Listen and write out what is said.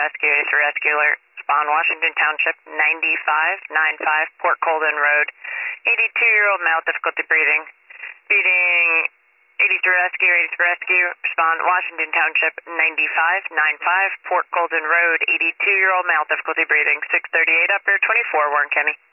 rescue, 83 rescue alert. Spawn, Washington Township, 9595 Port Colden Road. 82-year-old male, difficulty breathing. Beating 83 rescue, 83 rescue. Spawn, Washington Township, 9595 Port Colden Road. 82-year-old male, difficulty breathing. 638 up here, 24 Warren County.